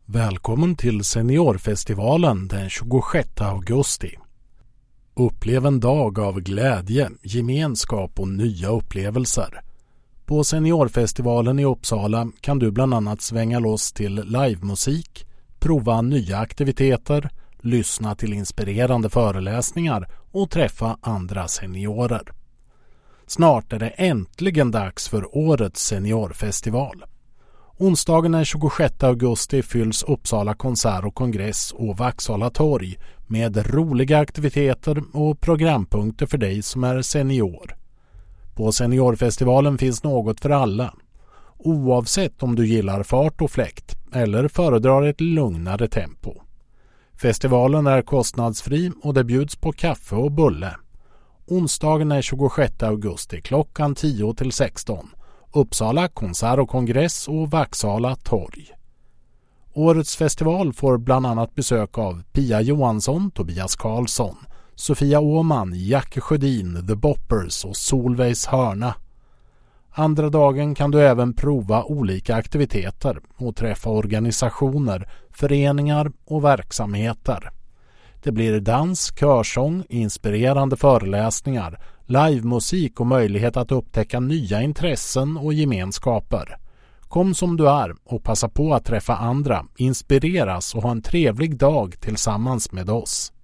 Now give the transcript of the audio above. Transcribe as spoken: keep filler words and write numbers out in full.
Välkommen till Seniorfestivalen den tjugosjätte augusti. Upplev en dag av glädje, gemenskap och nya upplevelser. På Seniorfestivalen i Uppsala kan du bland annat svänga loss till livemusik, prova nya aktiviteter, lyssna till inspirerande föreläsningar och träffa andra seniorer. Snart är det äntligen dags för årets Seniorfestival. Onsdagen den tjugosjätte augusti fylls Uppsala konsert och kongress och Vaksala torg med roliga aktiviteter och programpunkter för dig som är senior. På Seniorfestivalen finns något för alla. Oavsett om du gillar fart och fläkt eller föredrar ett lugnare tempo. Festivalen är kostnadsfri och det bjuds på kaffe och bulle. Onsdagen den tjugosjätte augusti klockan tio till sexton. Uppsala konsert och kongress och Vaksala torg. Årets festival får bland annat besök av Pia Johansson, Tobias Karlsson, Sofia Åman, Jacke Sjödin, The Boppers och Solveis hörna. Andra dagen kan du även prova olika aktiviteter och träffa organisationer, föreningar och verksamheter. Det blir dans, körsång, inspirerande föreläsningar, livemusik och möjlighet att upptäcka nya intressen och gemenskaper. Kom som du är och passa på att träffa andra, inspireras och ha en trevlig dag tillsammans med oss.